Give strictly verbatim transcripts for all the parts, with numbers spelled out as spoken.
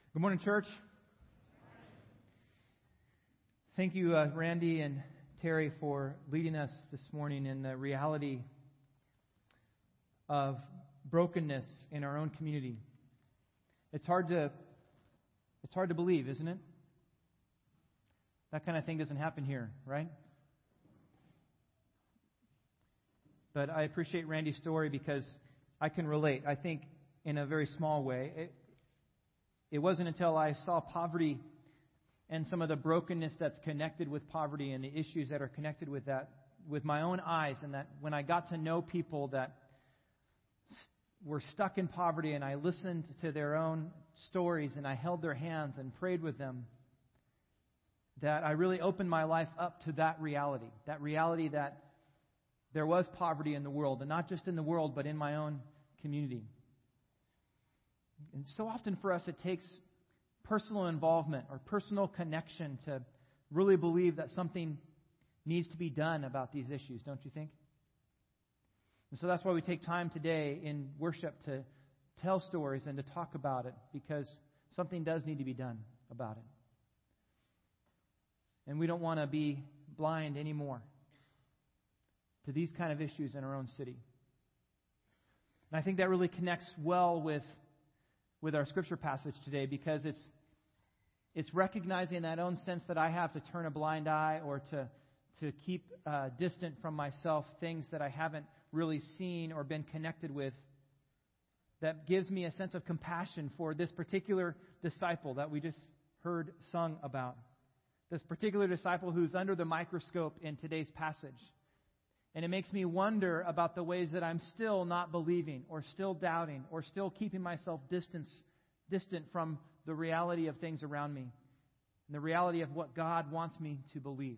Good morning, church. Thank you, uh, Randy and Terry, for leading us this morning in the reality of brokenness in our own community. It's hard to it's hard to believe, isn't it? That kind of thing doesn't happen here, right? But I appreciate Randy's story because I can relate. I think in a very small way. It, It wasn't until I saw poverty and some of the brokenness that's connected with poverty and the issues that are connected with that with my own eyes, and that when I got to know people that were stuck in poverty and I listened to their own stories and I held their hands and prayed with them, that I really opened my life up to that reality. That reality that there was poverty in the world, and not just in the world, but in my own community. And so often for us, it takes personal involvement or personal connection to really believe that something needs to be done about these issues, don't you think? And so that's why we take time today in worship to tell stories and to talk about it, because something does need to be done about it. And we don't want to be blind anymore to these kind of issues in our own city. And I think that really connects well with with our scripture passage today, because it's it's recognizing that own sense that I have to turn a blind eye or to to keep uh, distant from myself things that I haven't really seen or been connected with, that gives me a sense of compassion for this particular disciple that we just heard sung about. This particular disciple who's under the microscope in today's passage. And it makes me wonder about the ways that I'm still not believing or still doubting or still keeping myself distance, distant from the reality of things around me and the reality of what God wants me to believe.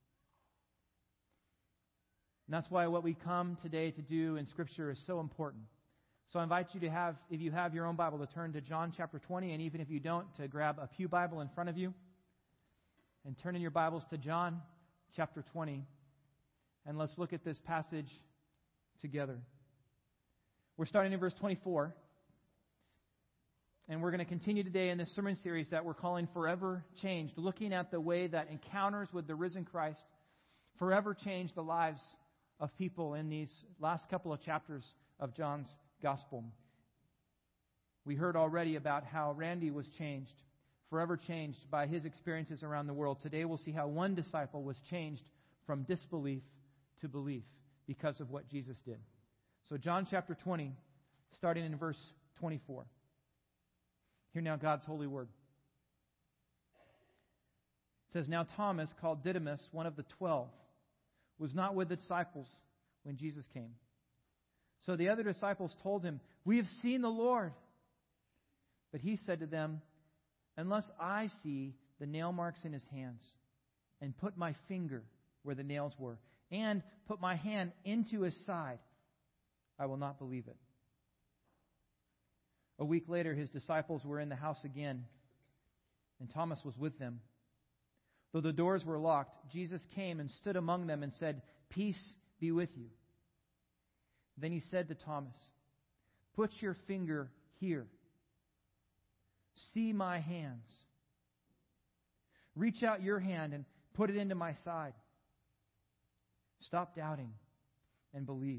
And that's why what we come today to do in Scripture is so important. So I invite you to have, if you have your own Bible, to turn to John chapter twenty, and even if you don't, to grab a pew Bible in front of you and turn in your Bibles to John chapter twenty. And let's look at this passage together. We're starting in verse twenty-four. And we're going to continue today in this sermon series that we're calling Forever Changed, looking at the way that encounters with the risen Christ forever change the lives of people in these last couple of chapters of John's Gospel. We heard already about how Randy was changed, forever changed by his experiences around the world. Today we'll see how one disciple was changed from disbelief to belief because of what Jesus did. So John chapter twenty, starting in verse twenty-four. Hear now God's holy word. It says, "Now Thomas, called Didymus, one of the twelve, was not with the disciples when Jesus came. So the other disciples told him, 'We have seen the Lord.' But he said to them, 'Unless I see the nail marks in his hands, and put my finger where the nails were, and put my hand into his side, I will not believe it.' A week later, his disciples were in the house again, and Thomas was with them. Though the doors were locked, Jesus came and stood among them and said, 'Peace be with you.' Then he said to Thomas, 'Put your finger here. See my hands. Reach out your hand and put it into my side. Stop doubting and believe.'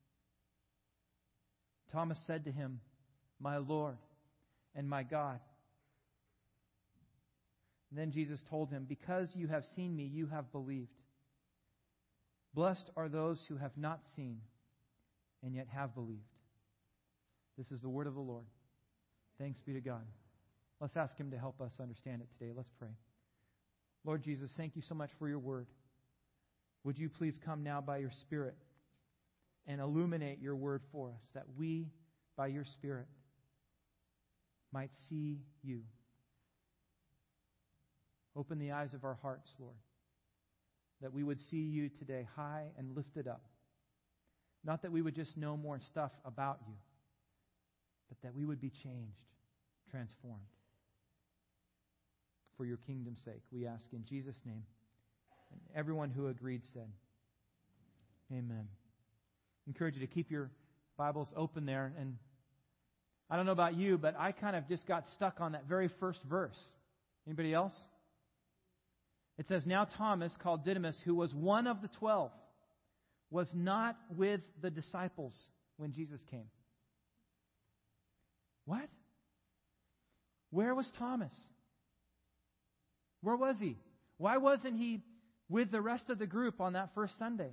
Thomas said to him, 'My Lord and my God.' And then Jesus told him, 'Because you have seen me, you have believed. Blessed are those who have not seen and yet have believed.'" This is the word of the Lord. Thanks be to God. Let's ask Him to help us understand it today. Let's pray. Lord Jesus, thank you so much for your word. Would you please come now by your Spirit and illuminate your word for us, that we, by your Spirit, might see you. Open the eyes of our hearts, Lord, that we would see you today high and lifted up. Not that we would just know more stuff about you, but that we would be changed, transformed. For your kingdom's sake, we ask in Jesus' name. And everyone who agreed said, Amen. I encourage you to keep your Bibles open there. And I don't know about you, but I kind of just got stuck on that very first verse. Anybody else? It says, now Thomas, called Didymus, who was one of the twelve, was not with the disciples when Jesus came. What? Where was Thomas? Where was he? Why wasn't he with the rest of the group on that first Sunday?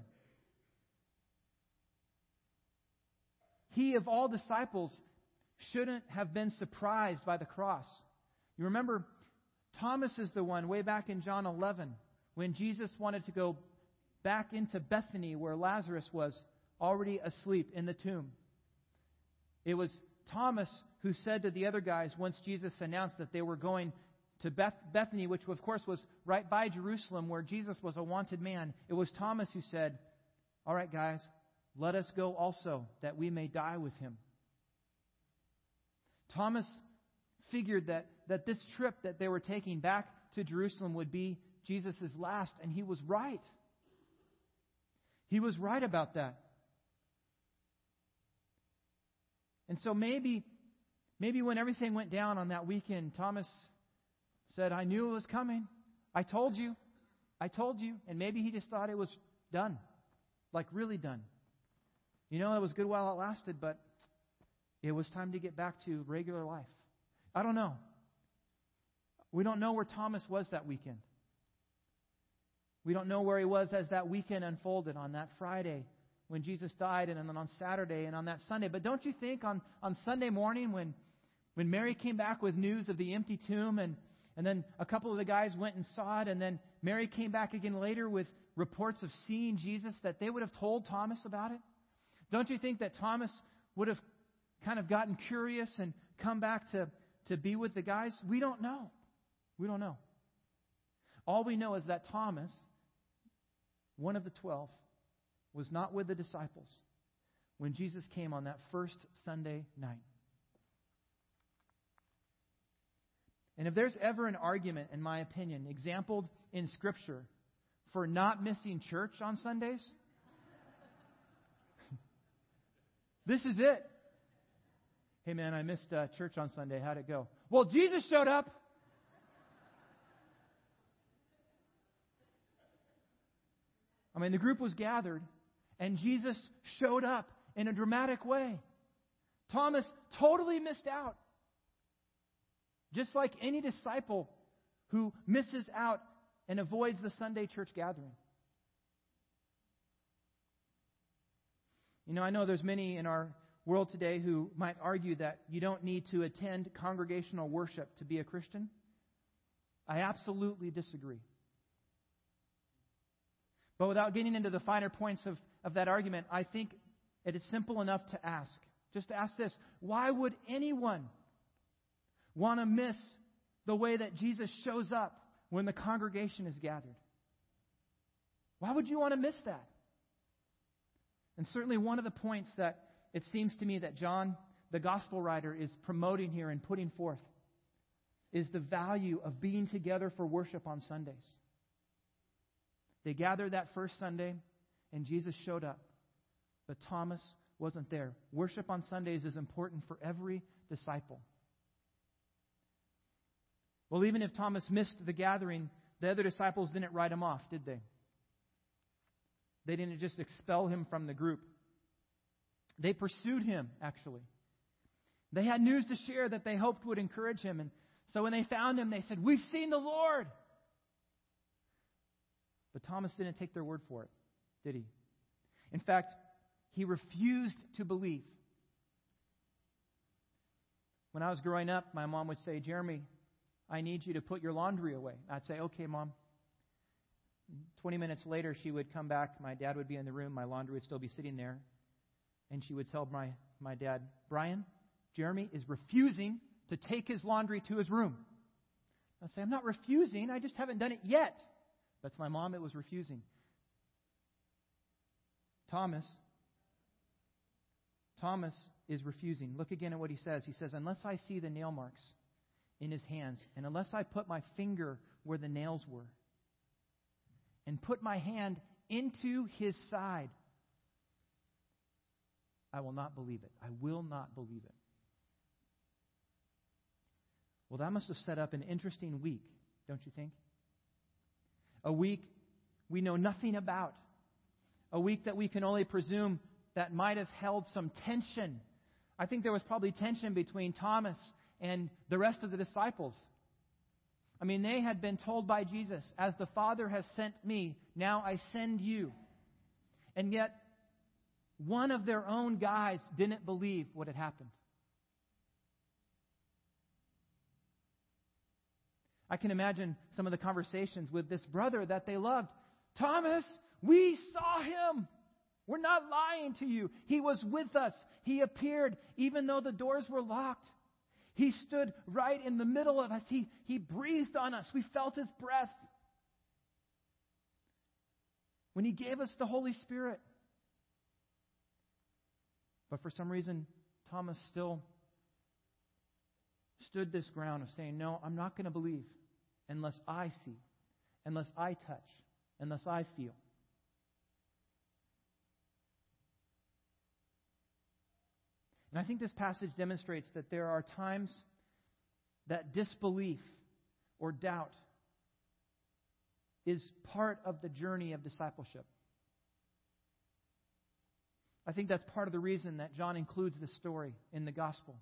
He, of all disciples, shouldn't have been surprised by the cross. You remember, Thomas is the one, way back in John eleven, when Jesus wanted to go back into Bethany where Lazarus was already asleep in the tomb. It was Thomas who said to the other guys, once Jesus announced that they were going to Beth- Bethany, which of course was right by Jerusalem where Jesus was a wanted man, it was Thomas who said, all right guys, let us go also, that we may die with him. Thomas figured that, that this trip that they were taking back to Jerusalem would be Jesus' last, and he was right. He was right about that. And so maybe, maybe when everything went down on that weekend, Thomas said, I knew it was coming. I told you. I told you. And maybe he just thought it was done. Like really done. You know, it was good while it lasted, but it was time to get back to regular life. I don't know. We don't know where Thomas was that weekend. We don't know where he was as that weekend unfolded on that Friday when Jesus died, and then on Saturday and on that Sunday. But don't you think on, on Sunday morning when when Mary came back with news of the empty tomb, and, and then a couple of the guys went and saw it, and then Mary came back again later with reports of seeing Jesus, that they would have told Thomas about it? Don't you think that Thomas would have kind of gotten curious and come back to, to be with the guys? We don't know. We don't know. All we know is that Thomas, one of the twelve, was not with the disciples when Jesus came on that first Sunday night. And if there's ever an argument, in my opinion, exampled in Scripture for not missing church on Sundays, this is it. Hey man, I missed uh, church on Sunday. How'd it go? Well, Jesus showed up. I mean, the group was gathered, and Jesus showed up in a dramatic way. Thomas totally missed out. Just like any disciple who misses out and avoids the Sunday church gathering. You know, I know there's many in our world today who might argue that you don't need to attend congregational worship to be a Christian. I absolutely disagree. But without getting into the finer points of, of that argument, I think it is simple enough to ask. Just to ask this: why would anyone want to miss the way that Jesus shows up when the congregation is gathered? Why would you want to miss that? And certainly one of the points that it seems to me that John, the gospel writer, is promoting here and putting forth is the value of being together for worship on Sundays. They gathered that first Sunday, and Jesus showed up. But Thomas wasn't there. Worship on Sundays is important for every disciple. Well, even if Thomas missed the gathering, the other disciples didn't write him off, did they? They didn't just expel him from the group. They pursued him, actually. They had news to share that they hoped would encourage him. And so when they found him, they said, "We've seen the Lord." But Thomas didn't take their word for it, did he? In fact, he refused to believe. When I was growing up, my mom would say, "Jeremy, I need you to put your laundry away." I'd say, "Okay, Mom." Twenty minutes later, she would come back. My dad would be in the room. My laundry would still be sitting there. And she would tell my, my dad, "Brian, Jeremy is refusing to take his laundry to his room." I'd say, "I'm not refusing. I just haven't done it yet." That's my mom. It was refusing. Thomas, Thomas is refusing. Look again at what he says. He says, "Unless I see the nail marks in his hands, and unless I put my finger where the nails were, and put my hand into his side, I will not believe it." I will not believe it. Well, that must have set up an interesting week, don't you think? A week we know nothing about. A week that we can only presume that might have held some tension. I think there was probably tension between Thomas and the rest of the disciples. I mean, they had been told by Jesus, as the Father has sent me, now I send you. And yet, one of their own guys didn't believe what had happened. I can imagine some of the conversations with this brother that they loved. Thomas, we saw him. We're not lying to you. He was with us. He appeared even though the doors were locked. He stood right in the middle of us. He, he breathed on us. We felt His breath. When He gave us the Holy Spirit. But for some reason, Thomas still stood this ground of saying, no, I'm not going to believe unless I see, unless I touch, unless I feel. And I think this passage demonstrates that there are times that disbelief or doubt is part of the journey of discipleship. I think that's part of the reason that John includes this story in the gospel.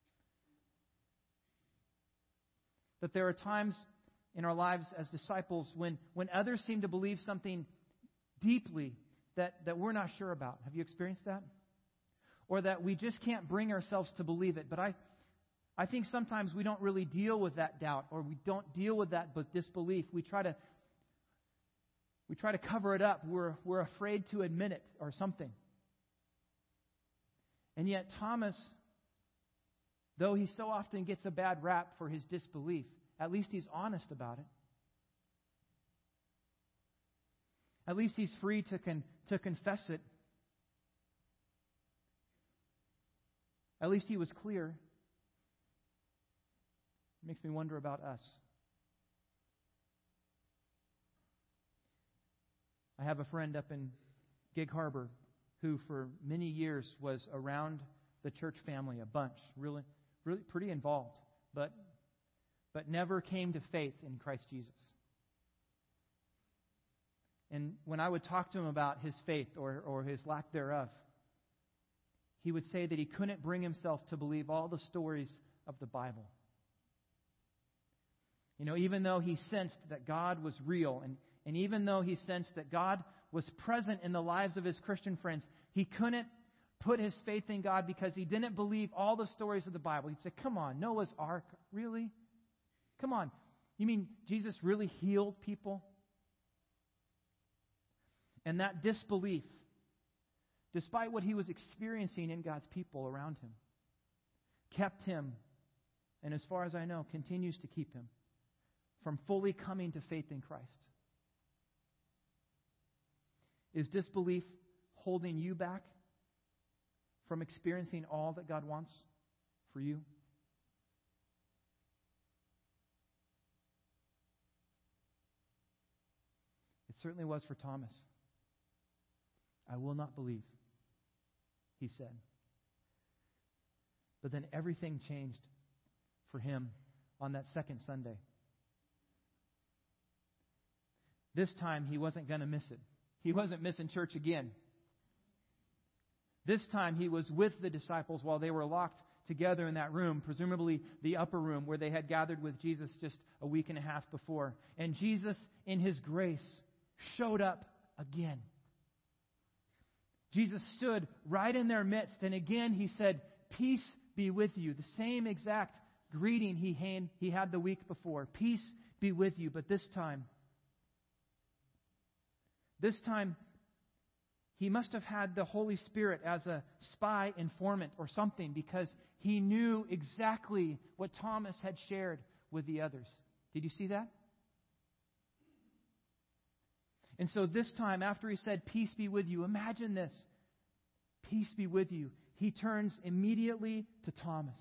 That there are times in our lives as disciples when, when others seem to believe something deeply that, that we're not sure about. Have you experienced that? Or that we just can't bring ourselves to believe it. But I, I think sometimes we don't really deal with that doubt, or we don't deal with that disbelief. We try to we try to cover it up. We're we're afraid to admit it or something. And yet Thomas, though he so often gets a bad rap for his disbelief, at least he's honest about it. At least he's free to con, to confess it. At least he was clear. It makes me wonder about us. I have a friend up in Gig Harbor who for many years was around the church family a bunch, really, really pretty involved, but but never came to faith in Christ Jesus. And when I would talk to him about his faith or, or his lack thereof, he would say that he couldn't bring himself to believe all the stories of the Bible. You know, even though he sensed that God was real, and, and even though he sensed that God was present in the lives of his Christian friends, he couldn't put his faith in God because he didn't believe all the stories of the Bible. He'd say, come on, Noah's Ark, really? Come on, you mean Jesus really healed people? And that disbelief, despite what he was experiencing in God's people around him, kept him, and as far as I know, continues to keep him from fully coming to faith in Christ. Is disbelief holding you back from experiencing all that God wants for you? It certainly was for Thomas. I will not believe, he said. But then everything changed for him on that second Sunday. This time he wasn't going to miss it. He wasn't missing church again. This time he was with the disciples while they were locked together in that room, presumably the upper room where they had gathered with Jesus just a week and a half before. And Jesus, in His grace, showed up again. Jesus stood right in their midst, and again He said, "Peace be with you." The same exact greeting he had, he had the week before. Peace be with you. But this time, this time, He must have had the Holy Spirit as a spy informant or something, because He knew exactly what Thomas had shared with the others. Did you see that? And so this time, after He said, "Peace be with you," imagine this. Peace be with you. He turns immediately to Thomas.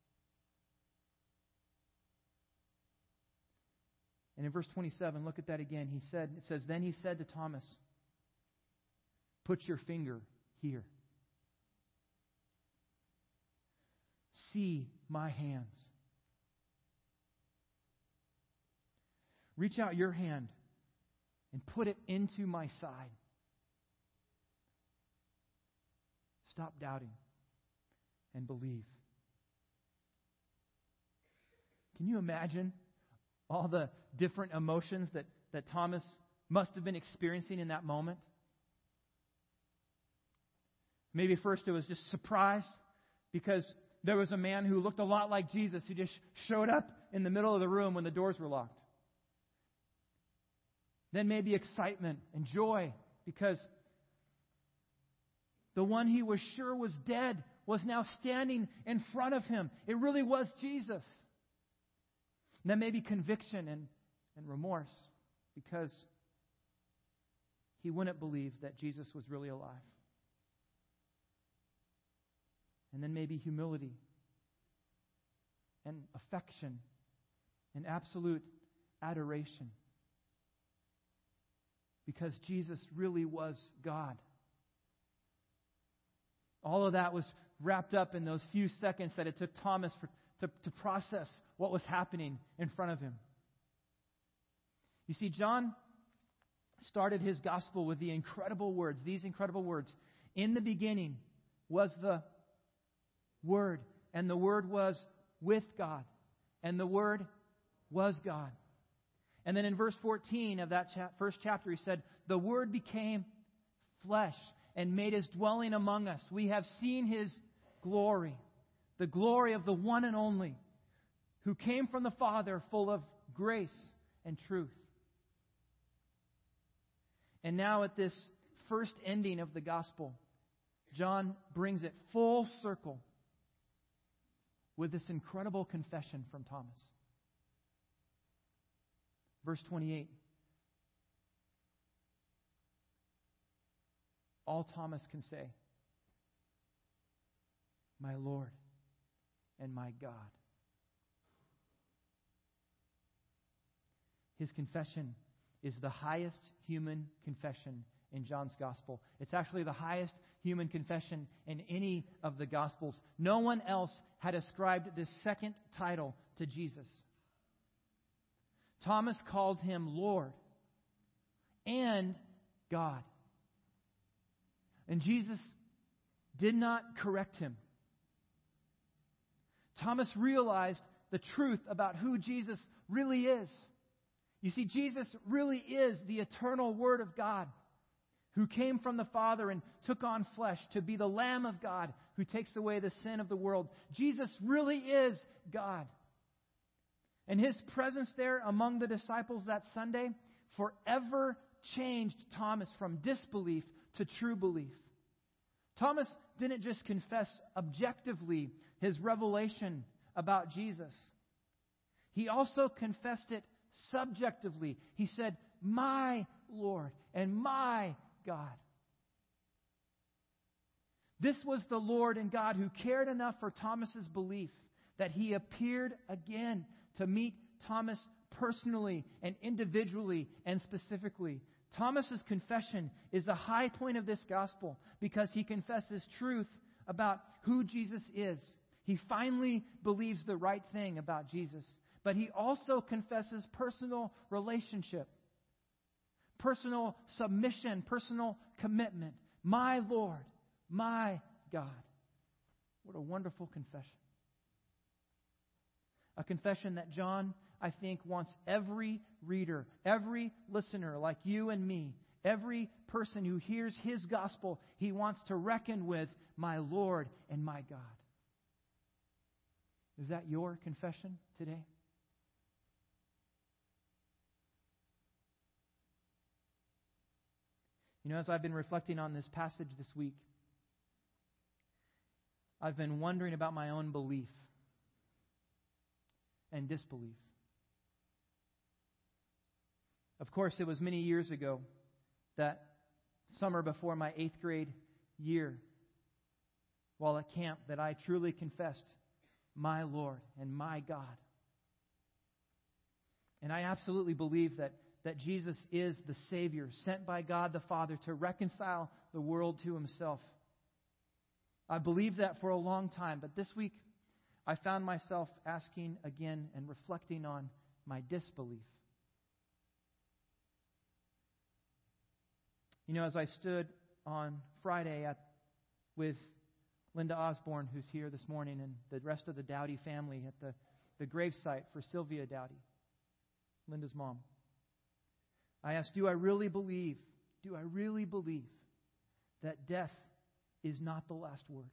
And in verse twenty-seven, look at that again. He said, it says, "Then He said to Thomas, 'Put your finger here. See my hands. Reach out your hand and put it into my side. Stop doubting and believe. Can you imagine all the different emotions that, that Thomas must have been experiencing in that moment? Maybe first it was just surprise because there was a man who looked a lot like Jesus who just showed up in the middle of the room when the doors were locked. Then maybe excitement and joy because the one he was sure was dead was now standing in front of him. It really was Jesus. And then maybe conviction and, and remorse because he wouldn't believe that Jesus was really alive. And then maybe humility and affection and absolute adoration because Jesus really was God. All of that was wrapped up in those few seconds that it took Thomas for, to, to process what was happening in front of him. You see, John started his gospel with the incredible words, these incredible words. In the beginning was the Word, and the Word was with God, and the Word was God. And then in verse fourteen of that cha- first chapter, he said, the Word became flesh and made His dwelling among us. We have seen His glory, the glory of the one and only, who came from the Father, full of grace and truth. And now at this first ending of the gospel, John brings it full circle with this incredible confession from Thomas. Verse twenty-eight. All Thomas can say, my Lord and my God. His confession is the highest human confession in John's Gospel. It's actually the highest human confession in any of the Gospels. No one else had ascribed this second title to Jesus. Thomas called Him Lord and God. And Jesus did not correct him. Thomas realized the truth about who Jesus really is. You see, Jesus really is the eternal Word of God who came from the Father and took on flesh to be the Lamb of God who takes away the sin of the world. Jesus really is God. And His presence there among the disciples that Sunday forever changed Thomas from disbelief to true belief. Thomas didn't just confess objectively his revelation about Jesus. He also confessed it subjectively. He said, my Lord and my God. This was the Lord and God who cared enough for Thomas's belief that He appeared again to meet Thomas personally and individually and specifically. Thomas's confession is the high point of this gospel because he confesses truth about who Jesus is. He finally believes the right thing about Jesus. But he also confesses personal relationship, personal submission, personal commitment. My Lord, my God. What a wonderful confession. A confession that John, I think, wants every reader, every listener like you and me, every person who hears his gospel, he wants to reckon with my Lord and my God. Is that your confession today? You know, as I've been reflecting on this passage this week, I've been wondering about my own belief and disbelief. Of course, it was many years ago, that summer before my eighth grade year, while at camp, that I truly confessed my Lord and my God. And I absolutely believe that, that Jesus is the Savior sent by God the Father to reconcile the world to Himself. I believed that for a long time, but this week I found myself asking again and reflecting on my disbelief. You know, as I stood on Friday at, with Linda Osborne, who's here this morning, and the rest of the Dowdy family at the, the gravesite for Sylvia Dowdy, Linda's mom, I asked, do I really believe, do I really believe that death is not the last word?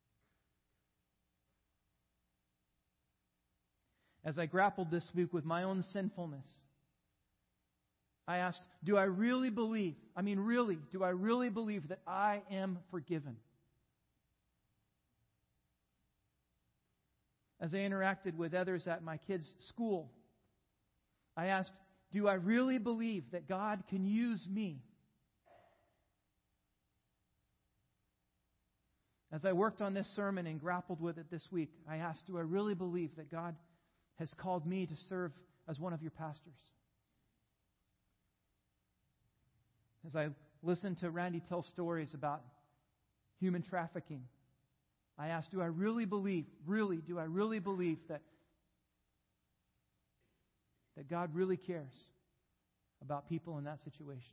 As I grappled this week with my own sinfulness, I asked, do I really believe, I mean really, do I really believe that I am forgiven? As I interacted with others at my kids' school, I asked, do I really believe that God can use me? As I worked on this sermon and grappled with it this week, I asked, do I really believe that God has called me to serve as one of your pastors? As I listened to Randy tell stories about human trafficking, I asked, do I really believe, really, do I really believe that, that God really cares about people in that situation?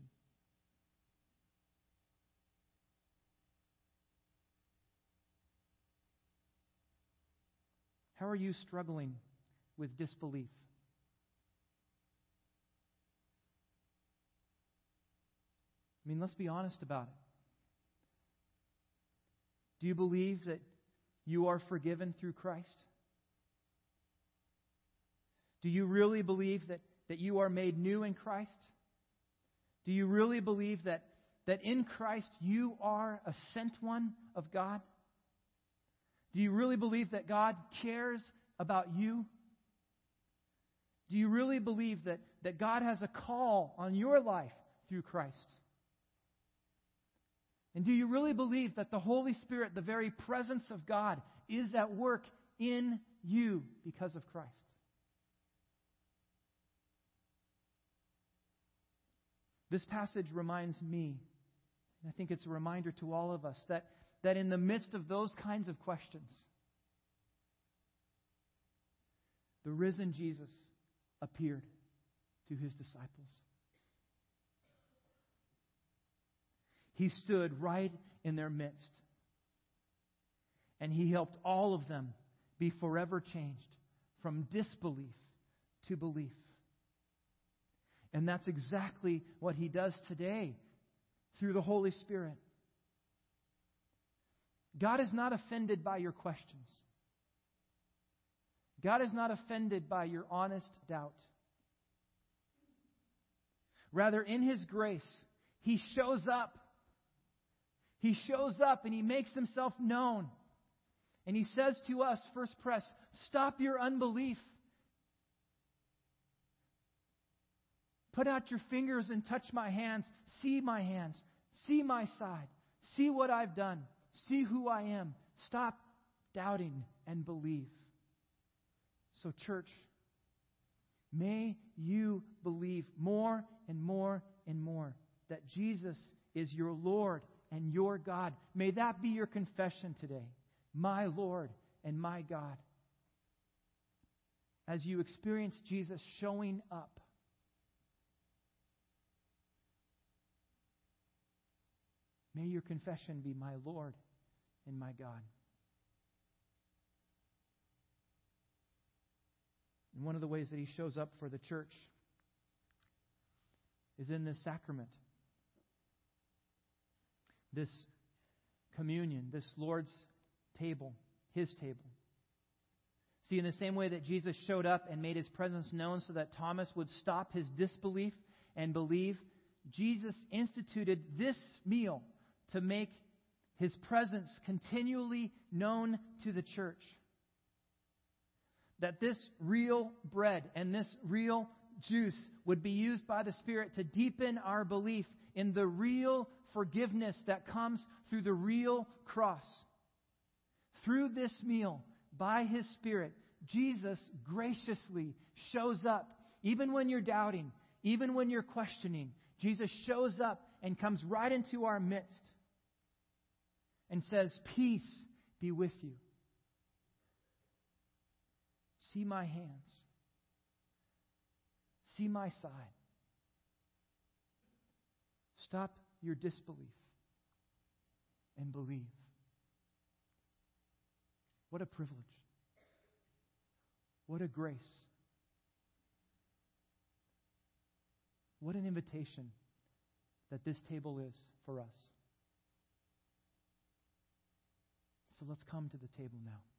How are you struggling with disbelief? I mean, let's be honest about it. Do you believe that you are forgiven through Christ? Do you really believe that, that you are made new in Christ? Do you really believe that, that in Christ you are a sent one of God? Do you really believe that God cares about you? Do you really believe that, that God has a call on your life through Christ? And do you really believe that the Holy Spirit, the very presence of God, is at work in you because of Christ? This passage reminds me, and I think it's a reminder to all of us, that, that in the midst of those kinds of questions, the risen Jesus appeared to His disciples. He stood right in their midst, and He helped all of them be forever changed from disbelief to belief. And that's exactly what He does today through the Holy Spirit. God is not offended by your questions. God is not offended by your honest doubt. Rather, in His grace, He shows up. He shows up and He makes Himself known. And He says to us, First Pres, stop your unbelief. Put out your fingers and touch my hands. See my hands. See my side. See what I've done. See who I am. Stop doubting and believe. So, church, may you believe more and more and more that Jesus is your Lord and your God. May that be your confession today. My Lord and my God. As you experience Jesus showing up, may your confession be my Lord and my God. And one of the ways that He shows up for the church is in this sacrament. This communion, this Lord's table, His table. See, in the same way that Jesus showed up and made His presence known so that Thomas would stop his disbelief and believe, Jesus instituted this meal to make His presence continually known to the church. That this real bread and this real juice would be used by the Spirit to deepen our belief in the real forgiveness that comes through the real cross. Through this meal, by His Spirit, Jesus graciously shows up. Even when you're doubting, even when you're questioning, Jesus shows up and comes right into our midst and says, peace be with you. See my hands. See my side. Stop your disbelief and believe. What a privilege. What a grace. What an invitation that this table is for us. So let's come to the table now.